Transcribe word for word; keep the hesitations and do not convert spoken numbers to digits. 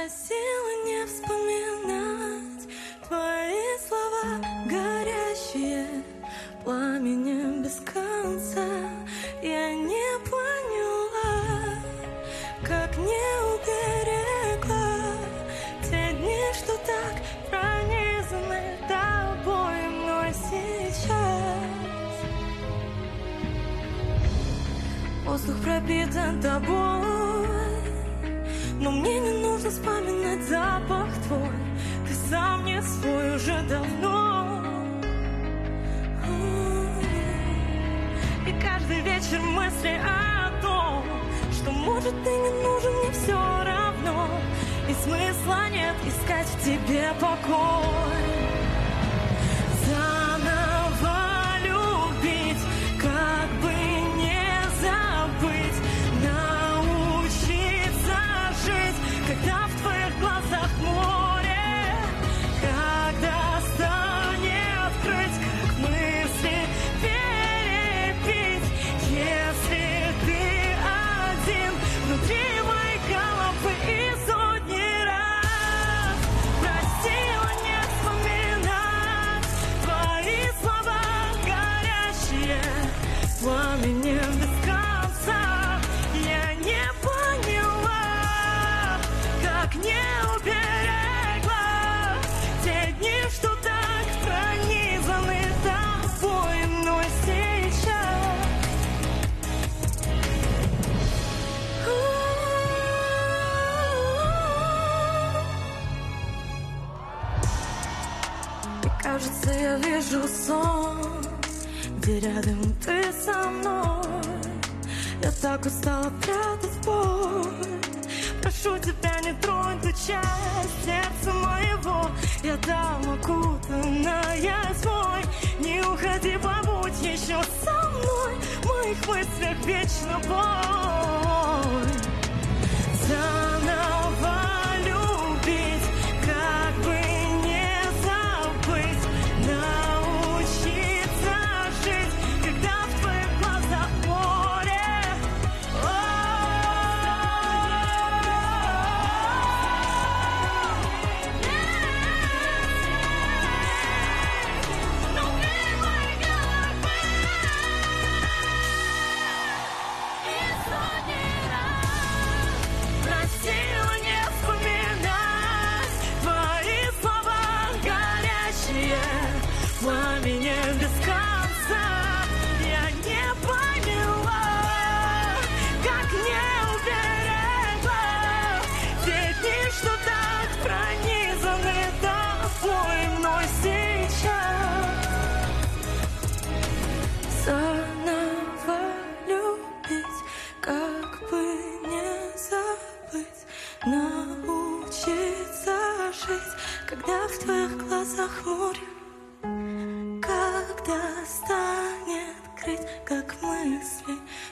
Просила не вспоминать твои слова горящие пламенем без конца. Я не поняла, как не уберегла те дни, что так пронизаны тобой, но сейчас воздух пропитан тобой. Но мне не нужно вспоминать запах твой, ты сам не свой уже давно. И каждый вечер мысли о том, что может ты не нужен, мне все равно. И смысла нет искать в тебе покой. Заново любить, как бы не забыть, научиться жить, когда в твоих глазах море, когда станет крыть, как мысли перепить, если ты один внутри моей головы и сотни раз просила не вспоминать твои слова горящие пламенем без конца. Я не поняла, как не уберегла те дни, что так пронизаны тобой, но сейчас и кажется, я вижу сон, где рядом ты со мной. Я так устала прятать боль. Прошу тебя, не тронь ту часть сердца моего. Я там окутанная тьмой. Не уходи, побудь еще со мной. В моих мыслях вечно боль. Заново любить, как бы не забыть, научиться жить, когда в твоих глазах море. Просила не вспоминать твои слова горящие пламенем без конца. Я не поняла, как не уберегла те дни, что так пронизаны тобой, но сейчас заново любить, как бы не забыть, научиться жить, когда в твоих глазах море, когда станет крыть, как мысли